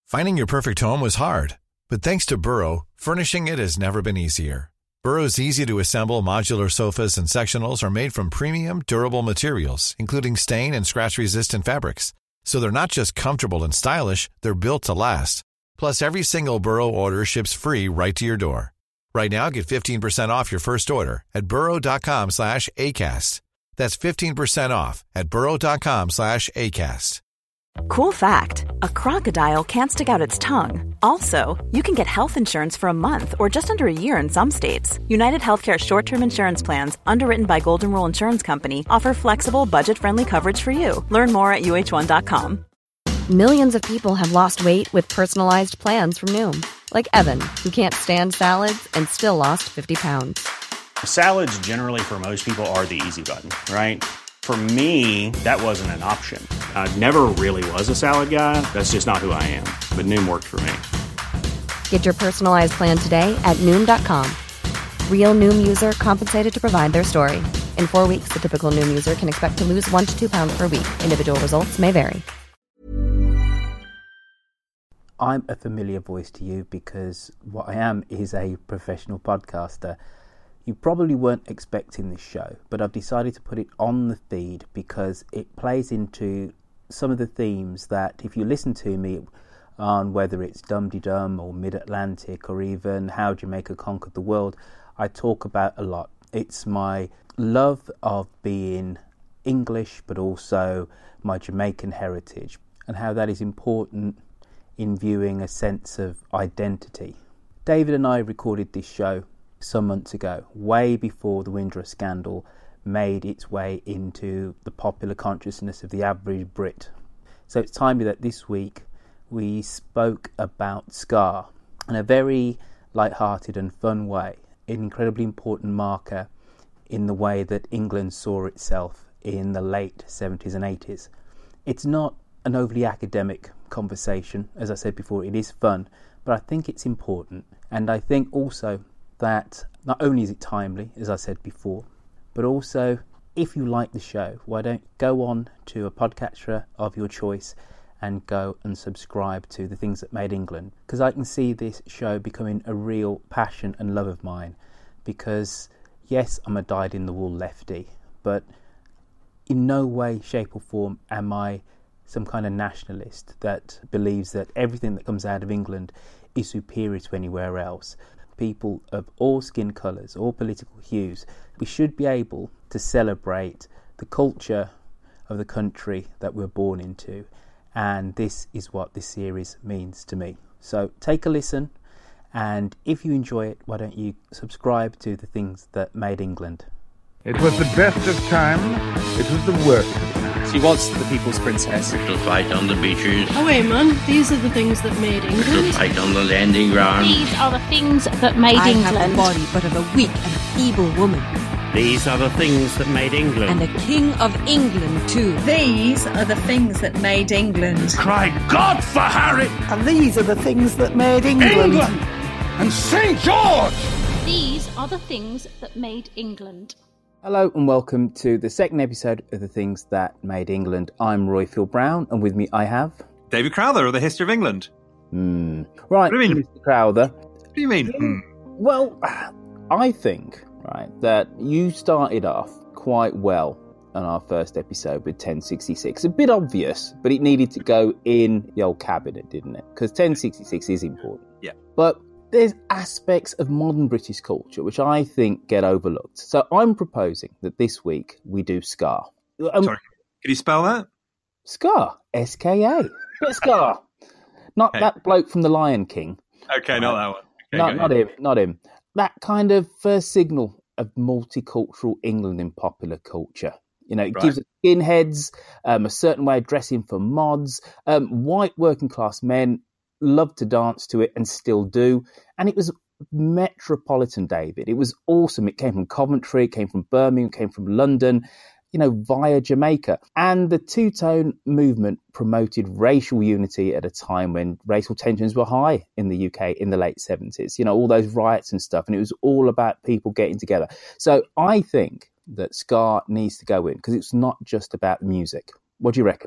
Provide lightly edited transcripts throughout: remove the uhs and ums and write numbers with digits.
Finding your perfect home was hard, but thanks to Burrow, furnishing it has never been easier. Burrow's easy-to-assemble modular sofas and sectionals are made from premium, durable materials, including stain and scratch-resistant fabrics. So they're not just comfortable and stylish, they're built to last. Plus, every single Burrow order ships free right to your door. Right now, get 15% off your first order at burrow.com/ACAST. That's 15% off at burrow.com/ACAST. Cool fact, a crocodile can't stick out its tongue. Also, you can get health insurance for a month or just under a year in some states. United Healthcare short-term insurance plans, underwritten by Golden Rule Insurance Company, offer flexible, budget-friendly coverage for you. Learn more at uh1.com. Millions of people have lost weight with personalized plans from Noom. Like Evan, who can't stand salads and still lost 50 pounds. Salads generally for most people are the easy button, right? For me, that wasn't an option. I never really was a salad guy. That's just not who I am. But Noom worked for me. Get your personalized plan today at Noom.com. Real Noom user compensated to provide their story. In 4 weeks, the typical Noom user can expect to lose 1 to 2 pounds per week. Individual results may vary. I'm a familiar voice to you because what I am is a professional podcaster. You probably weren't expecting this show, but I've decided to put it on the feed because it plays into some of the themes that, if you listen to me on whether it's Dum Dee Dum or Mid-Atlantic or even How Jamaica Conquered the World, I talk about a lot. It's my love of being English, but also my Jamaican heritage and how that is important in viewing a sense of identity. David and I recorded this show some months ago, way before the Windrush scandal made its way into the popular consciousness of the average Brit. So it's timely that this week we spoke about Ska in a very light-hearted and fun way, an incredibly important marker in the way that England saw itself in the late 70s and 80s. It's not an overly academic conversation. As I said before, it is fun, but I think it's important. And I think also that not only is it timely, as I said before, but also, if you like the show, why don't go on to a podcatcher of your choice and go and subscribe to The Things That Made England, because I can see this show becoming a real passion and love of mine, because yes, I'm a dyed-in-the-wool lefty, but in no way, shape or form am I some kind of nationalist that believes that everything that comes out of England is superior to anywhere else. People of all skin colours, all political hues, we should be able to celebrate the culture of the country that we're born into, and this is what this series means to me. So take a listen, and if you enjoy it, why don't you subscribe to The Things That Made England. It was the best of times, it was the worst of times. She was the people's princess. To fight on the beaches. Oh wait, man, these are the things that made England. To fight on the landing ground. These are the things that made England. I have the body but of a weak and feeble woman. These are the things that made England. And the King of England too. These are the things that made England. Cry God for Harry! And these are the things that made England. England! And St. George! These are the things that made England. Hello and welcome to the second episode of The Things That Made England. I'm Royfield Brown, and with me I have... David Crowther of the History of England. Right, what do you mean? Mr. Crowther. What do you mean? Well, I think, right, that you started off quite well on our first episode with 1066. A bit obvious, but it needed to go in the old cabinet, didn't it? Because 1066 is important. Yeah. But there's aspects of modern British culture which I think get overlooked. So I'm proposing that this week we do Ska. Sorry, can you spell that? Ska. S-K-A. But Ska. Not that bloke from The Lion King. Okay, not that one. Okay, not him. That kind of first signal of multicultural England in popular culture. You know, it gives skinheads a certain way of dressing for mods. White working class men love to dance to it and still do. And it was metropolitan, David. It was awesome. It came from Coventry, it came from Birmingham, it came from London, you know, via Jamaica. And the two-tone movement promoted racial unity at a time when racial tensions were high in the UK in the late 70s. You know, all those riots and stuff. And it was all about people getting together. So I think that Ska needs to go in because it's not just about music. What do you reckon?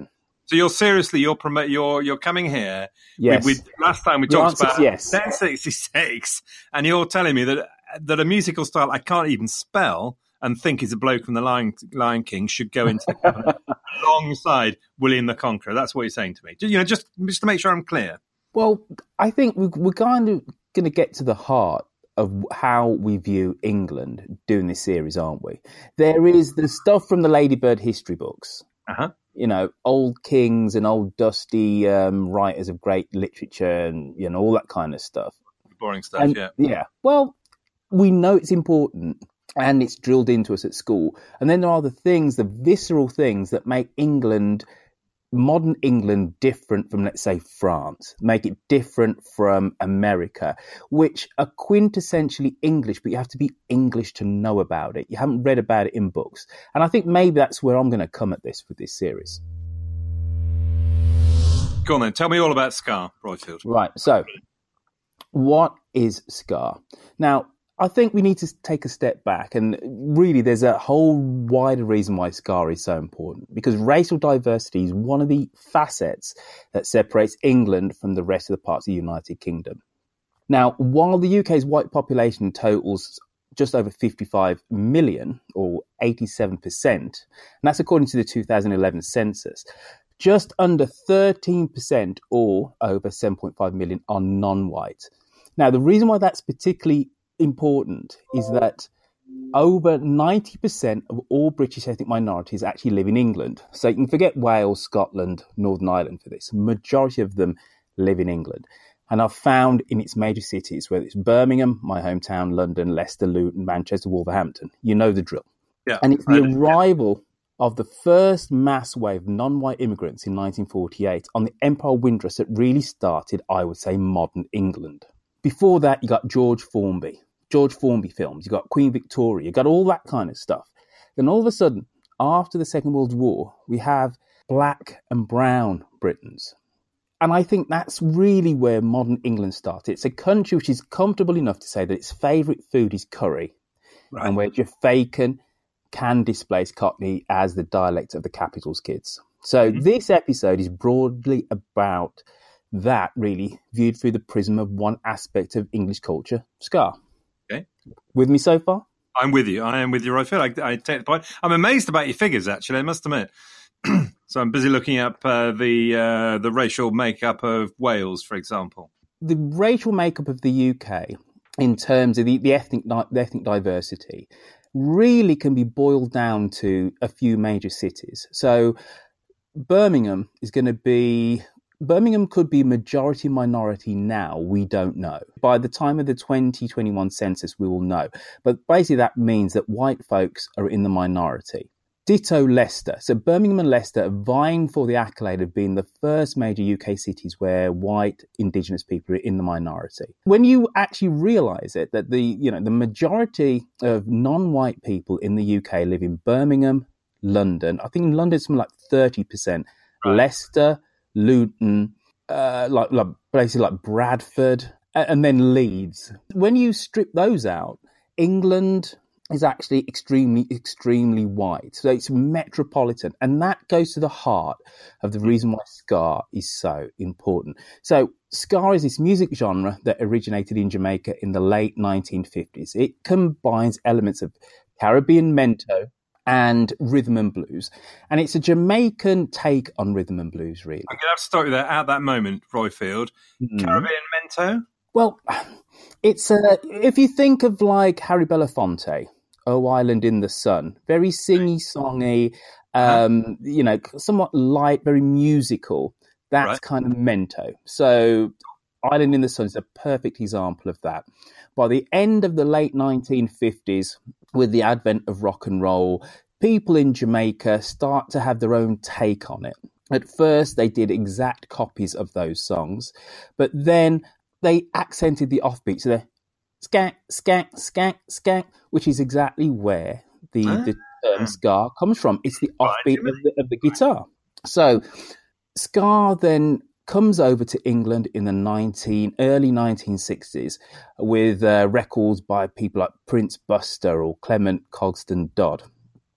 So you're coming here. Yes. Last time we talked about yes. 1066, and you're telling me that a musical style I can't even spell and think is a bloke from the Lion King should go into the cabinet alongside William the Conqueror. That's what you're saying to me. Just to make sure I'm clear. Well, I think we're kind of going to get to the heart of how we view England doing this series, aren't we? There is the stuff from the Ladybird history books. Old kings and old dusty writers of great literature and, all that kind of stuff. Boring stuff, yeah. Yeah. Well, we know it's important and it's drilled into us at school. And then there are the visceral things that make modern England different from, let's say, France, make it different from America, which are quintessentially English, but you have to be English to know about it. You haven't read about it in books. And I think maybe that's where I'm going to come at this with this series. Go on then, tell me all about Scar, Roifield. Right, so what is Scar? Now, I think we need to take a step back, and really there's a whole wider reason why Scar is so important, because racial diversity is one of the facets that separates England from the rest of the parts of the United Kingdom. Now, while the UK's white population totals just over 55 million, or 87%, and that's according to the 2011 census, just under 13%, or over 7.5 million, are non-white. Now, the reason why that's particularly important is that over 90% of all British ethnic minorities actually live in England. So you can forget Wales, Scotland, Northern Ireland for this. Majority of them live in England and are found in its major cities, whether it's Birmingham, my hometown, London, Leicester, Luton, Manchester, Wolverhampton. You know the drill. Yeah, and it's the arrival of the first mass wave of non-white immigrants in 1948 on the Empire Windrush that really started, I would say, modern England. Before that, you got George Formby films, you got Queen Victoria, you got all that kind of stuff. Then all of a sudden, after the Second World War, we have black and brown Britons. And I think that's really where modern England started. It's a country which is comfortable enough to say that its favourite food is curry, right, and where Jeff Bacon can displace Cockney as the dialect of the capital's kids. So this episode is broadly about that, really viewed through the prism of one aspect of English culture, Scar. Okay. With me so far? I'm with you. I am with you, Roifield. I take the point. I'm amazed about your figures, actually, I must admit. So I'm busy looking up the racial makeup of Wales, for example. The racial makeup of the UK, in terms of the ethnic diversity, really can be boiled down to a few major cities. So Birmingham could be majority minority now, we don't know. By the time of the 2021 census, we will know. But basically that means that white folks are in the minority. Ditto Leicester. So Birmingham and Leicester are vying for the accolade of being the first major UK cities where white Indigenous people are in the minority. When you actually realise it, that the majority of non-white people in the UK live in Birmingham, London. I think in London it's something like 30%. Right. Leicester, Luton, like places like Bradford, and then Leeds. When you strip those out, England is actually extremely, extremely white. So it's metropolitan. And that goes to the heart of the reason why Ska is so important. So Ska is this music genre that originated in Jamaica in the late 1950s. It combines elements of Caribbean mento and rhythm and blues. And it's a Jamaican take on rhythm and blues, really. I'm going to have to start with that at that moment, Roifield. Caribbean mento? Well, it's if you think of like Harry Belafonte, Oh Island in the Sun, very singy-songy, somewhat light, very musical. That's right. Kind of mento. So Island in the Sun is a perfect example of that. By the end of the late 1950s, with the advent of rock and roll, people in Jamaica start to have their own take on it. At first, they did exact copies of those songs, but then they accented the offbeat. So they're skank, skank, skank, skank, which is exactly where the term ska comes from. It's the offbeat of the guitar. So ska then comes over to England in the early 1960s with records by people like Prince Buster or Clement Cogston Dodd.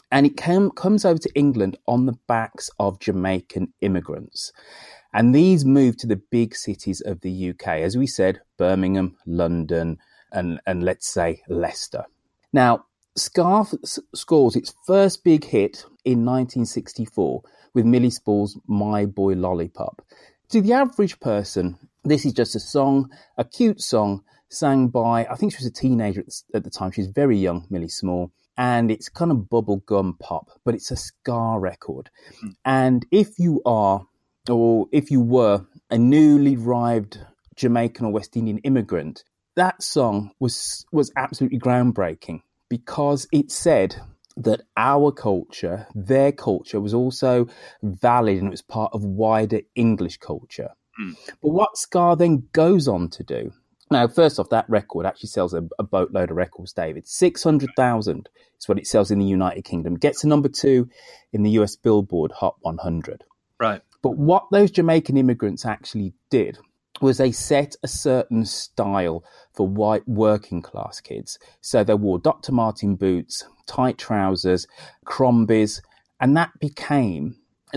And it comes over to England on the backs of Jamaican immigrants. And these moved to the big cities of the UK, as we said, Birmingham, London, and let's say Leicester. Now, ska scores its first big hit in 1964 with Millie Spall's My Boy Lollipop. To the average person, this is just a song, a cute song, sang by, I think she was a teenager at the time. She's very young, Millie Small. And it's kind of bubblegum pop, but it's a ska record. And if you are, or if you were, a newly arrived Jamaican or West Indian immigrant, that song was absolutely groundbreaking because it said that our culture, their culture, was also valid and it was part of wider English culture. But what ska then goes on to do, now, first off, that record actually sells a boatload of records, David. 600,000 is what it sells in the United Kingdom. Gets to number 2 in the US Billboard Hot 100. Right. But what those Jamaican immigrants actually did was they set a certain style for white working class kids. So they wore Dr. Martin boots, tight trousers, crombies, and that became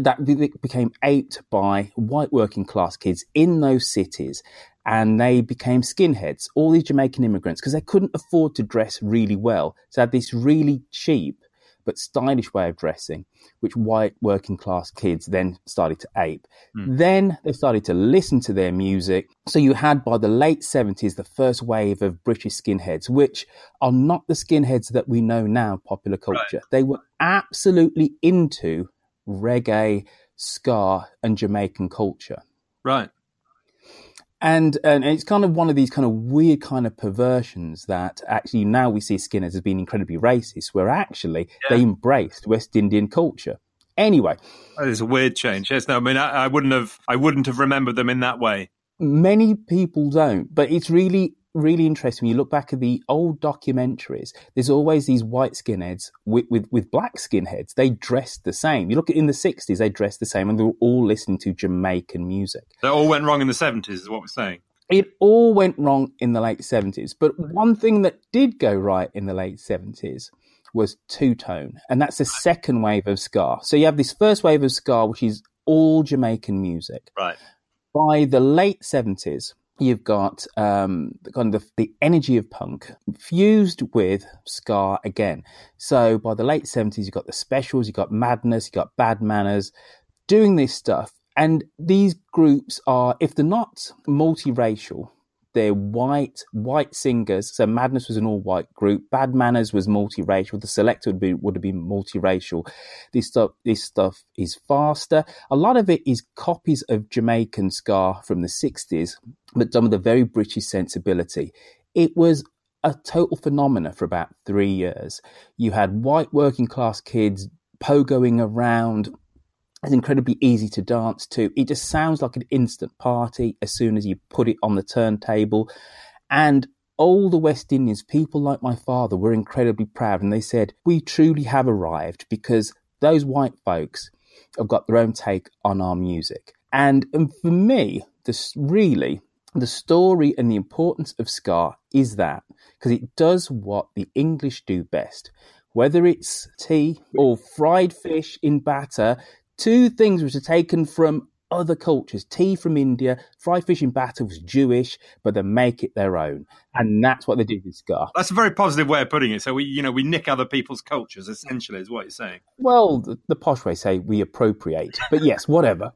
aped by white working class kids in those cities. And they became skinheads, all these Jamaican immigrants, because they couldn't afford to dress really well. So they had this really cheap but stylish way of dressing, which white working class kids then started to ape. Then they started to listen to their music. So you had, by the late 70s, the first wave of British skinheads, which are not the skinheads that we know now, popular culture. Right. They were absolutely into reggae, ska, and Jamaican culture. Right. And it's kind of one of these kind of weird kind of perversions that actually now we see skinheads as being incredibly racist, where actually they embraced West Indian culture. Anyway, that is a weird change. Yes, no, I mean I wouldn't have remembered them in that way. Many people don't, but it's really interesting when you look back at the old documentaries. There's always these white skinheads with black skinheads. They dressed the same. You look at in the 60s, they dressed the same, and they were all listening to Jamaican music. That all went wrong in the 70s, is what we're saying. It all went wrong in the late 70s. But one thing that did go right in the late 70s was two-tone, and that's the second wave of ska. So you have this first wave of ska, which is all Jamaican music. Right. By the late 70s, you've got the energy of punk fused with ska again. So by the late 70s, you've got the Specials, you've got Madness, you've got Bad Manners doing this stuff. And these groups are, if they're not multiracial, they're white singers. So Madness was an all-white group. Bad Manners was multiracial. The Selector would have been multiracial. This stuff is faster. A lot of it is copies of Jamaican ska from the 60s, but done with a very British sensibility. It was a total phenomena for about 3 years. You had white working class kids pogoing around. It's incredibly easy to dance to. It just sounds like an instant party as soon as you put it on the turntable. And all the West Indians, people like my father, were incredibly proud. And they said, we truly have arrived because those white folks have got their own take on our music. And for me, the story and the importance of ska is that, because it does what the English do best. Whether it's tea or fried fish in batter, two things which are taken from other cultures. Tea from India, fried fish in batter was Jewish, but they make it their own. And that's what they do with ska. That's a very positive way of putting it. So we nick other people's cultures, essentially, is what you're saying. Well, the posh way say we appropriate. But yes, whatever.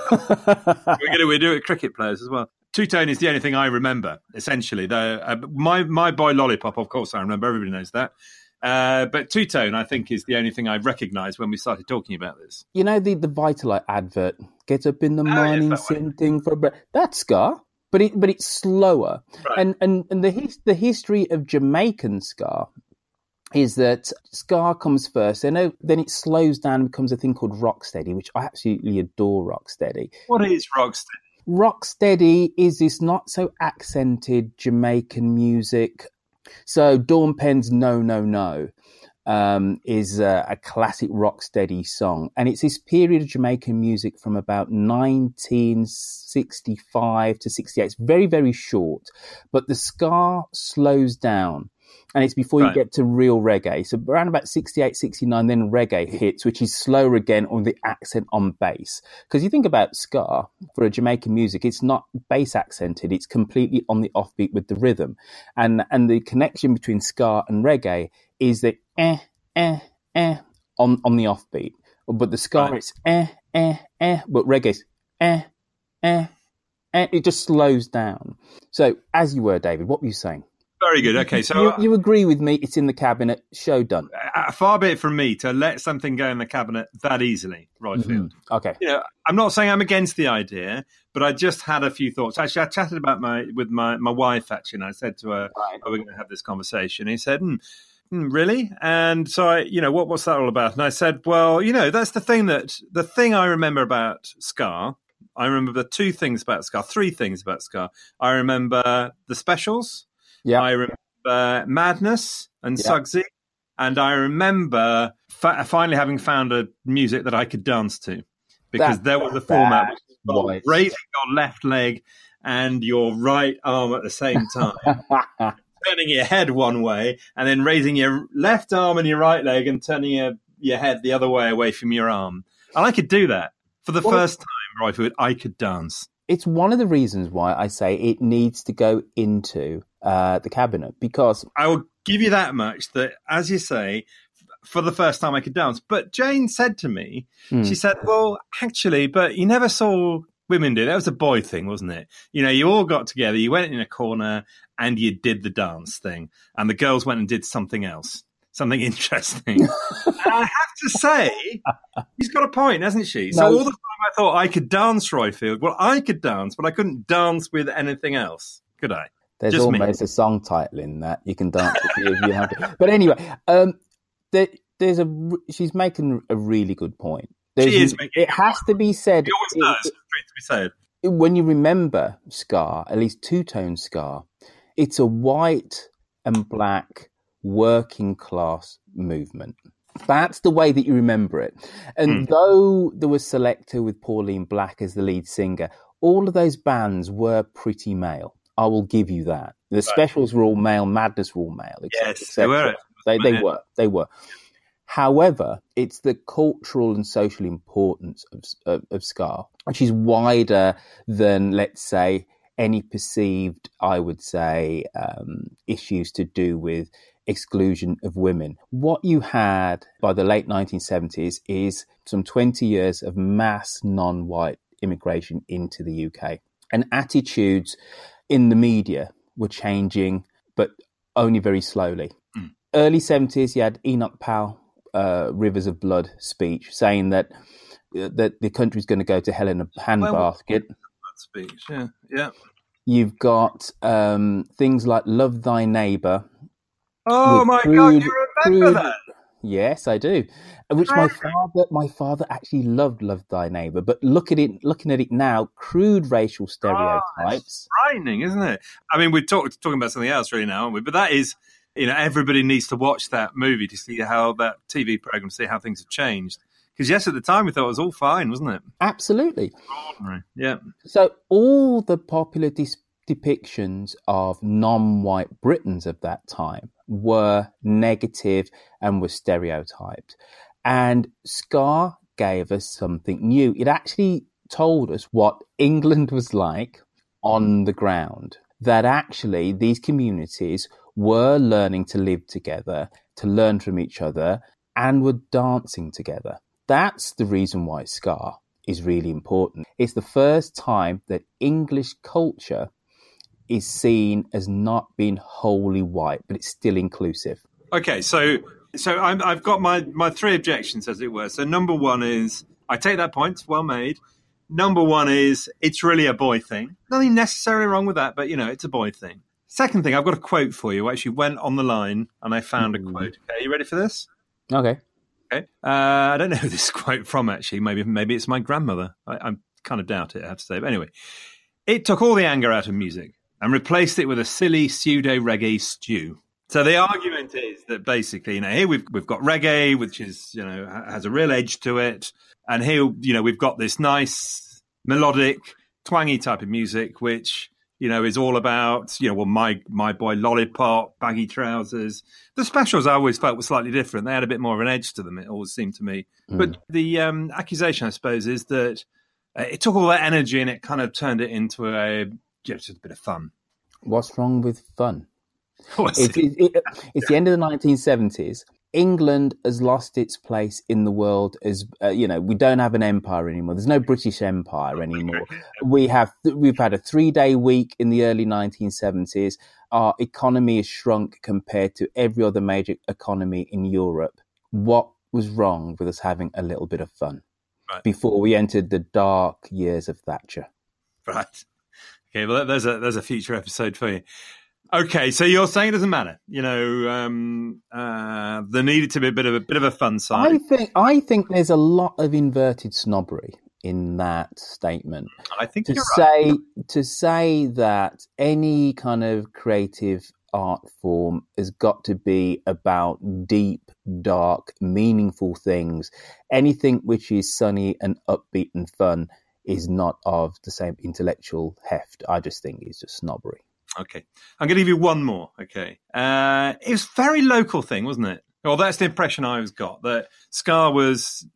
we do it with cricket players as well. Two-tone is the only thing I remember, essentially. My Boy Lollipop, of course, I remember. Everybody knows that. But two-tone, I think, is the only thing I recognised when we started talking about this. You know the Vitalite advert, get up in the morning, sing for bread. That's ska, but it's slower. Right. And the history of Jamaican ska is that ska comes first, then it slows down and becomes a thing called rocksteady, which I absolutely adore rocksteady. What is rocksteady? Rocksteady is this not so accented Jamaican music. So Dawn Penn's No, No, No is a classic rocksteady song. And it's this period of Jamaican music from about 1965 to 68. It's very, very short. But the ska slows down. And it's before you get to real reggae. So around about 68, 69, then reggae hits, which is slower again on the accent on bass. Because you think about ska, for a Jamaican music, it's not bass accented. It's completely on the offbeat with the rhythm. And the connection between ska and reggae is the on the offbeat. But the ska, it's but reggae's it just slows down. So, as you were, David, what were you saying? Very good. Okay, so you agree with me? It's in the cabinet. Show done. Far be it from me to let something go in the cabinet that easily, right field. Okay. I'm not saying I'm against the idea, but I just had a few thoughts. Actually, I chatted about with my wife. Actually, and I said to her, "Oh, we're going to have this conversation." And he said, "Really?" And so I, what's that all about? And I said, "Well, that's the thing I remember about ska. I remember the three things about ska. I remember the specials." Yeah. I remember Madness and Suggsy, and I remember finally having found a music that I could dance to, because there was a format which raising your left leg and your right arm at the same time, turning your head one way, and then raising your left arm and your right leg and turning your head the other way away from your arm. And I could do that for the first time, right? I could dance. It's one of the reasons why I say it needs to go into the cabinet, because I will give you that much, that, as you say, for the first time I could dance. But Jane said to me, she said, well, actually, but you never saw women do it. That was a boy thing, wasn't it? You all got together, you went in a corner and you did the dance thing, and the girls went and did something else. Something interesting. And I have to say, she's got a point, hasn't she? So all the time I thought I could dance, Royfield. Well, I could dance, but I couldn't dance with anything else, could I? There's just almost a song title in that. You can dance if you have to. But anyway, she's making a really good point. She is making it has to be said. It always does. It's to be said. When you remember ska, at least two-tone ska, it's a white and black working class movement. That's the way that you remember it. And though there was Selecter with Pauline Black as the lead singer, all of those bands were pretty male. I will give you that. The specials were all male, Madness were all male. Yes, they were. They were. However, it's the cultural and social importance of ska, which is wider than, let's say, any perceived, I would say, issues to do with exclusion of women. What you had by the late 1970s is some 20 years of mass non-white immigration into the UK. And attitudes in the media were changing, but only very slowly. Early 70s, you had Enoch Powell, Rivers of Blood speech, saying that the country's going to go to hell in a handbasket. Speech, yeah. You've got things like Love Thy Neighbour. Oh my God, you remember that? Yes, I do. Which my father actually loved Love Thy Neighbour, but looking at it now, crude racial stereotypes. It's frightening, isn't it? I mean, we're talking about something else really now, aren't we? But that is, everybody needs to watch that movie to see how that TV program, see how things have changed. Because yes, at the time we thought it was all fine, wasn't it? Absolutely. Extraordinary. Yeah. So all the popular depictions of non-white Britons of that time were negative and were stereotyped. And ska gave us something new. It actually told us what England was like on the ground, that actually these communities were learning to live together, to learn from each other, and were dancing together. That's the reason why ska is really important. It's the first time that English culture is seen as not being wholly white, but it's still inclusive. Okay, so I've got my three objections, as it were. So number one is, I take that point, it's well made. Number one is, it's really a boy thing. Nothing necessarily wrong with that, but, it's a boy thing. Second thing, I've got a quote for you. I actually went on the line and I found a quote. Okay, are you ready for this? Okay. I don't know who this quote from, actually. Maybe it's my grandmother. I kind of doubt it, I have to say. But anyway, it took all the anger out of music and replaced it with a silly pseudo-reggae stew. So the argument is that basically, here we've got reggae, which is, has a real edge to it. And here, we've got this nice, melodic, twangy type of music, which is all about, my boy Lollipop, baggy trousers. The Specials I always felt were slightly different. They had a bit more of an edge to them, it always seemed to me. But the accusation, I suppose, is that it took all that energy and it kind of turned it into just a bit of fun. What's wrong with fun? It's the end of the 1970s. England has lost its place in the world as we don't have an empire anymore. There's no British Empire anymore. We've had a 3-day week in the early 1970s. Our economy has shrunk compared to every other major economy in Europe. What was wrong with us having a little bit of fun before we entered the dark years of Thatcher? Right. Okay. Well, there's a future episode for you. Okay, so you're saying it doesn't matter. There needed to be a bit of a fun side. I think there's a lot of inverted snobbery in that statement. I think you're right. To say that any kind of creative art form has got to be about deep, dark, meaningful things. Anything which is sunny and upbeat and fun is not of the same intellectual heft. I just think it's just snobbery. Okay. I'm going to give you one more. Okay. It was a very local thing, wasn't it? Well, that's the impression I got, that ska was,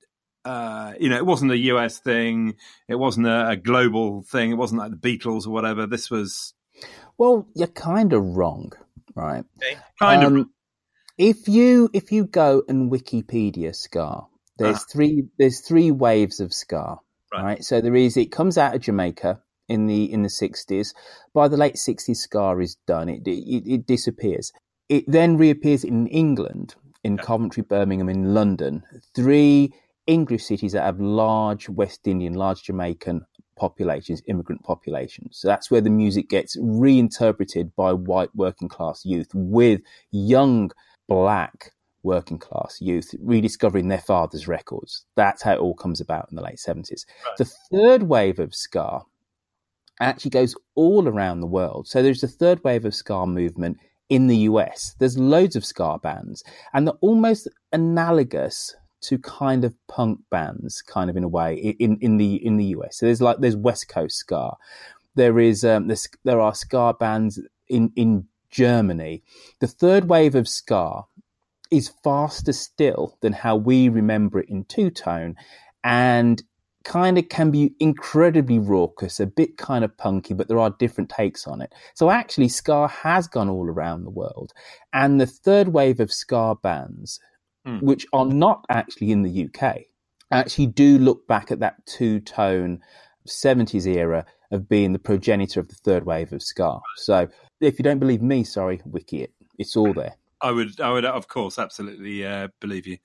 it wasn't a US thing. It wasn't a global thing. It wasn't like the Beatles or whatever. This was... Well, you're kind of wrong, right? Okay. Kind of wrong. If you go and Wikipedia ska, there's three waves of ska, right? So it comes out of Jamaica in the 60s. By the late 60s, ska is done. It disappears. It then reappears in England, in Coventry, Birmingham, in London. 3 English cities that have large West Indian, large Jamaican populations, immigrant populations. So that's where the music gets reinterpreted by white working class youth, with young black working class youth rediscovering their father's records. That's how it all comes about in the late 70s. Right. The third wave of ska actually goes all around the world. So there's the third wave of ska movement in the US. There's loads of ska bands, and they're almost analogous to kind of punk bands, kind of in a way, in the US. So there's West Coast ska. There are ska bands in Germany. The third wave of ska is faster still than how we remember it in two-tone, and kind of can be incredibly raucous, a bit kind of punky, but there are different takes on it. So actually, ska has gone all around the world. And the third wave of ska bands, which are not actually in the UK, actually do look back at that two-tone 70s era of being the progenitor of the third wave of ska. So if you don't believe me, sorry, wiki it. It's all there. I would, of course, absolutely believe you.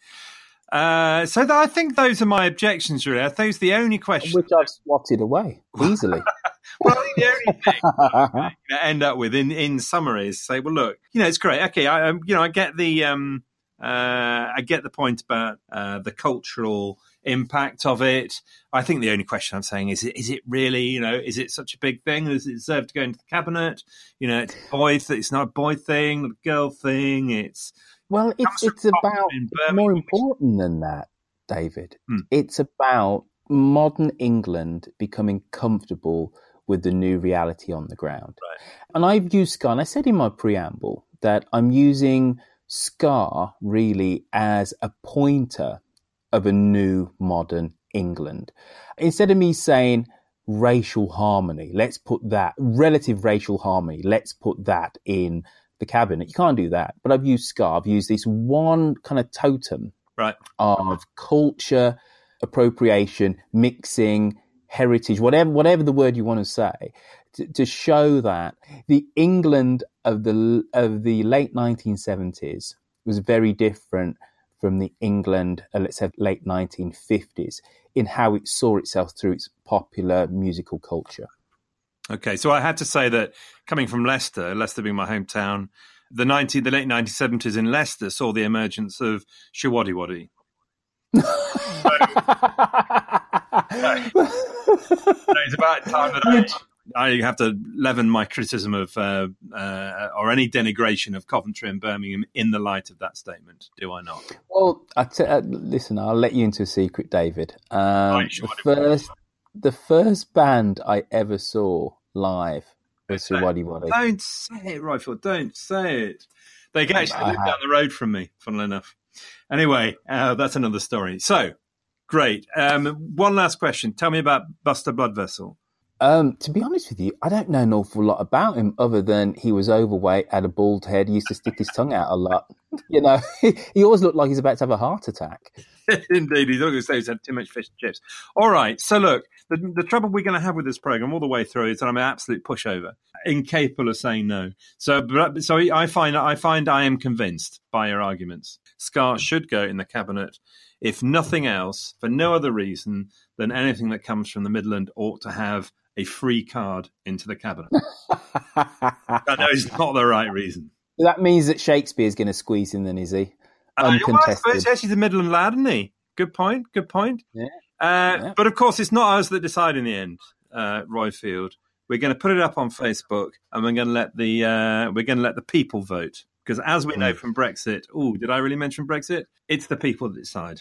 So I think those are my objections, really. Are those the only questions? Which I've swatted away easily. Well, the only thing I end up with in summary is say, well, look, it's great. Okay, I get the point about the cultural impact of it. I think the only question I'm saying is it really, is it such a big thing? Does it deserve to go into the cabinet? It's a boy it's not a boy thing, not a girl thing. It's about more important than that, David. It's about modern England becoming comfortable with the new reality on the ground. Right. And I've used ska, and I said in my preamble that I'm using ska really as a pointer of a new modern England. Instead of me saying racial harmony, let's put that, relative racial harmony, let's put that in the cabinet. You can't do that. But I've used ska. I've used this one kind of totem of culture, appropriation, mixing, heritage, whatever the word you want to say, to show that the England of the late 1970s was very different from the England, let's say, late 1950s, in how it saw itself through its popular musical culture. Okay, so I had to say that coming from Leicester being my hometown, the late 1970s in Leicester saw the emergence of Showaddywaddy. It's about time that I have to leaven my criticism of or any denigration of Coventry and Birmingham in the light of that statement, do I not? Well, listen, I'll let you into a secret, David. The first band I ever saw live Mr. Waddy Waddy. Don't say it, Roifield. Don't say it. They actually live down the road from me, funnily enough. Anyway, that's another story. So, great. One last question. Tell me about Buster Bloodvessel. To be honest with you, I don't know an awful lot about him other than he was overweight, had a bald head, used to stick his tongue out a lot. You know, he always looked like he's about to have a heart attack. Indeed, he's always saying he's had too much fish and chips. All right, so look, the trouble we're going to have with this program all the way through is that I'm an absolute pushover, incapable of saying no. So I find I am convinced by your arguments. Scar should go in the cabinet, if nothing else, for no other reason than anything that comes from the Midland ought to have a free card into the cabinet. I know it's not the right reason. That means that Shakespeare's going to squeeze in then, is he? Uncontested. Yes, he's a Midland lad, isn't he? Good point. Yeah. But of course, it's not us that decide in the end, Roifield. We're going to put it up on Facebook, and we're going to let the people vote. Because as we know from Brexit, did I really mention Brexit? It's the people that decide.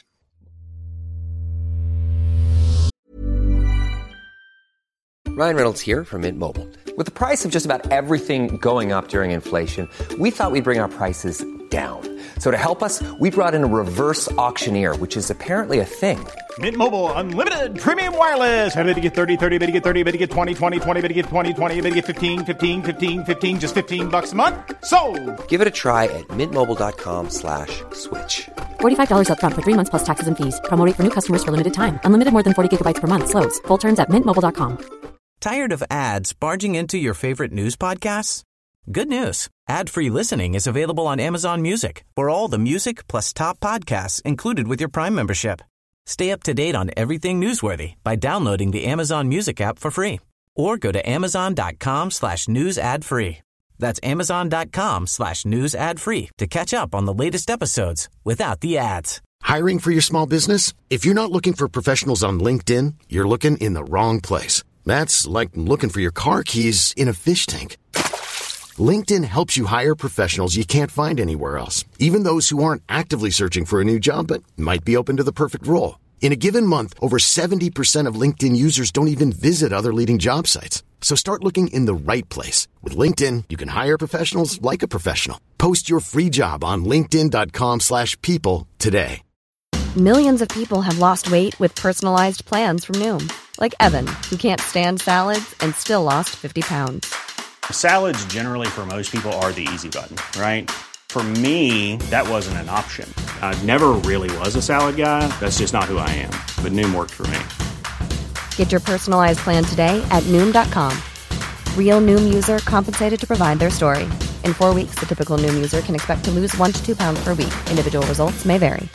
Ryan Reynolds here from Mint Mobile. With the price of just about everything going up during inflation, we thought we'd bring our prices down. So to help us, we brought in a reverse auctioneer, which is apparently a thing. Mint Mobile Unlimited Premium Wireless. How to get 30, 30, bit to get 30, bit to get 20, 20, 20, bit to get 20, 20, bit to get 15, 15, 15, 15, just $15 a month? Sold! Give it a try at mintmobile.com/switch. $45 up front for 3 months plus taxes and fees. Promo rate for new customers for limited time. Unlimited more than 40 gigabytes per month. Slows full terms at mintmobile.com. Tired of ads barging into your favorite news podcasts? Good news. Ad-free listening is available on Amazon Music for all the music plus top podcasts included with your Prime membership. Stay up to date on everything newsworthy by downloading the Amazon Music app for free or go to amazon.com/news ad free. That's amazon.com/news ad free to catch up on the latest episodes without the ads. Hiring for your small business? If you're not looking for professionals on LinkedIn, you're looking in the wrong place. That's like looking for your car keys in a fish tank. LinkedIn helps you hire professionals you can't find anywhere else, even those who aren't actively searching for a new job but might be open to the perfect role. In a given month, over 70% of LinkedIn users don't even visit other leading job sites. So start looking in the right place. With LinkedIn, you can hire professionals like a professional. Post your free job on linkedin.com/people today. Millions of people have lost weight with personalized plans from Noom. Like Evan, who can't stand salads and still lost 50 pounds. Salads generally for most people are the easy button, right? For me, that wasn't an option. I never really was a salad guy. That's just not who I am. But Noom worked for me. Get your personalized plan today at Noom.com. Real Noom user compensated to provide their story. In 4 weeks, the typical Noom user can expect to lose 1 to 2 pounds per week. Individual results may vary.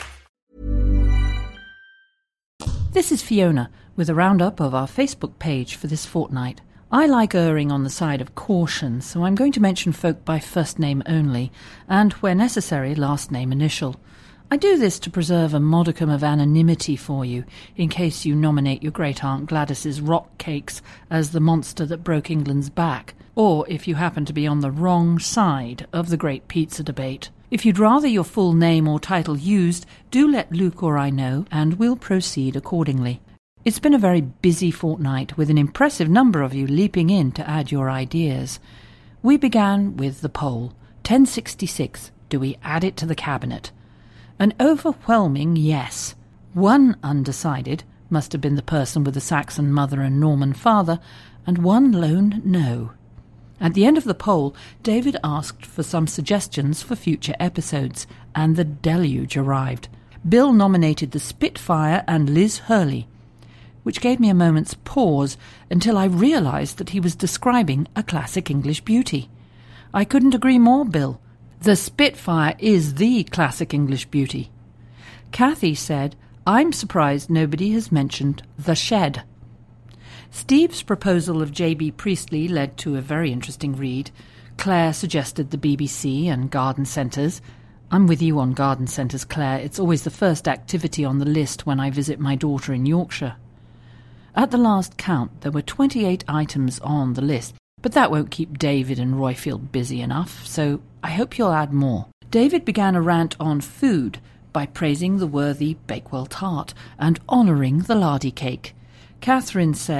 This is Fiona with a roundup of our Facebook page for this fortnight. I like erring on the side of caution, so I'm going to mention folk by first name only, and where necessary, last name initial. I do this to preserve a modicum of anonymity for you, in case you nominate your great-aunt Gladys's rock cakes as the monster that broke England's back, or if you happen to be on the wrong side of the great pizza debate. If you'd rather your full name or title used, do let Luke or I know, and we'll proceed accordingly. It's been a very busy fortnight, with an impressive number of you leaping in to add your ideas. We began with the poll. 1066, do we add it to the cabinet? An overwhelming yes. One undecided, must have been the person with a Saxon mother and Norman father, and one lone no. At the end of the poll, David asked for some suggestions for future episodes, and the deluge arrived. Bill nominated the Spitfire and Liz Hurley, which gave me a moment's pause until I realised that he was describing a classic English beauty. I couldn't agree more, Bill. The Spitfire is the classic English beauty. Kathy said, I'm surprised nobody has mentioned The Shed. Steve's proposal of J.B. Priestley led to a very interesting read. Claire suggested the BBC and garden centres. I'm with you on garden centres, Claire. It's always the first activity on the list when I visit my daughter in Yorkshire. At the last count, there were 28 items on the list, but that won't keep David and Roifield busy enough, so I hope you'll add more. David began a rant on food by praising the worthy Bakewell tart and honouring the lardy cake. Catherine said,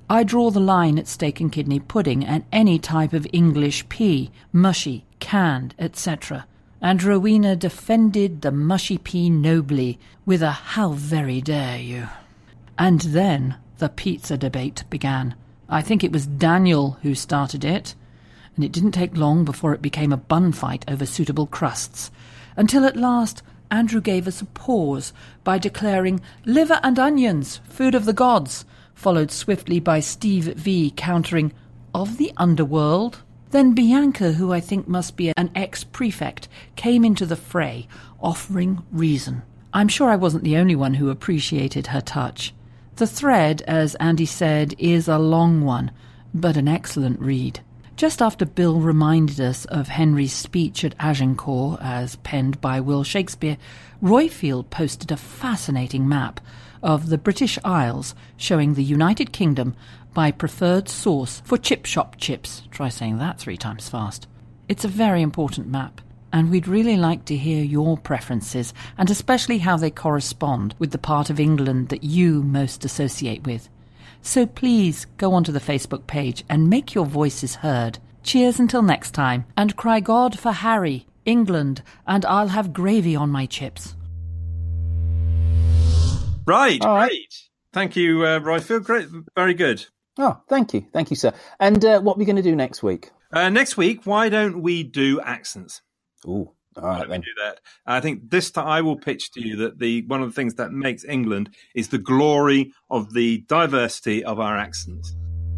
I draw the line at steak and kidney pudding and any type of English pea, mushy, canned, etc. And Rowena defended the mushy pea nobly with a "how very dare you." And then the pizza debate began. I think it was Daniel who started it, and it didn't take long before it became a bun fight over suitable crusts, until at last Andrew gave us a pause by declaring "liver and onions, food of the gods," followed swiftly by Steve V countering "of the underworld." Then Bianca, who I think must be an ex-prefect, came into the fray, offering reason. I'm sure I wasn't the only one who appreciated her touch. The thread, as Andy said, is a long one, but an excellent read. Just after Bill reminded us of Henry's speech at Agincourt, as penned by Will Shakespeare, Royfield posted a fascinating map of the British Isles showing the United Kingdom by preferred source for chip shop chips. Try saying that 3 times fast. It's a very important map, and we'd really like to hear your preferences, and especially how they correspond with the part of England that you most associate with. So please go onto the Facebook page and make your voices heard. Cheers until next time, and cry God for Harry, England, and I'll have gravy on my chips. Right, great. Thank you, Royfield. Great, very good. Oh, thank you, sir. And what are we going to do next week? Next week, why don't we do accents? Ooh, all right then. Do that. I think this time I will pitch to you that one of the things that makes England is the glory of the diversity of our accents.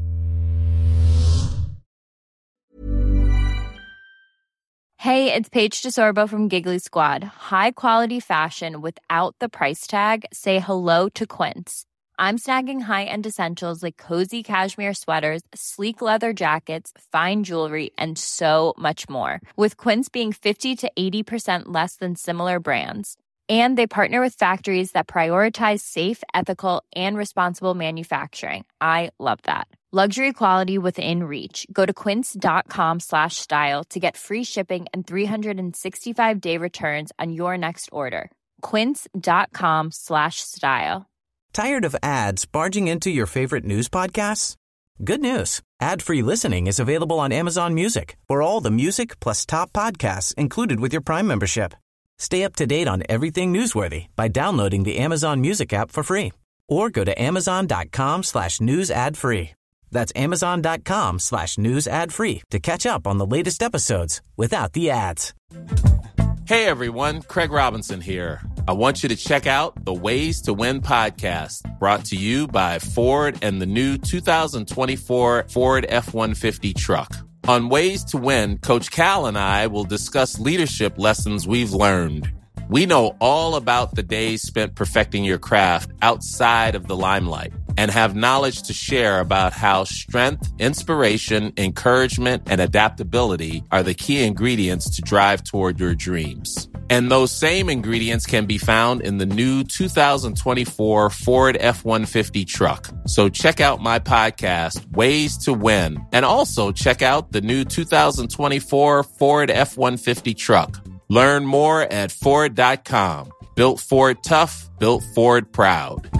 Hey, it's Paige DeSorbo from Giggly Squad. High quality fashion without the price tag. Say hello to Quince. I'm snagging high-end essentials like cozy cashmere sweaters, sleek leather jackets, fine jewelry, and so much more. With Quince being 50 to 80% less than similar brands. And they partner with factories that prioritize safe, ethical, and responsible manufacturing. I love that. Luxury quality within reach. Go to quince.com/style to get free shipping and 365-day returns on your next order. Quince.com/style. Tired of ads barging into your favorite news podcasts? Good news. Ad-free listening is available on Amazon Music for all the music plus top podcasts included with your Prime membership. Stay up to date on everything newsworthy by downloading the Amazon Music app for free. Or go to amazon.com/news ad free. That's amazon.com/news ad free to catch up on the latest episodes without the ads. Hey everyone, Craig Robinson here. I want you to check out the Ways to Win podcast, brought to you by Ford and the new 2024 Ford F-150 truck. On Ways to Win, Coach Cal and I will discuss leadership lessons we've learned. We know all about the days spent perfecting your craft outside of the limelight and have knowledge to share about how strength, inspiration, encouragement, and adaptability are the key ingredients to drive toward your dreams. And those same ingredients can be found in the new 2024 Ford F-150 truck. So check out my podcast, Ways to Win, and also check out the new 2024 Ford F-150 truck. Learn more at Ford.com. Built Ford tough, built Ford proud.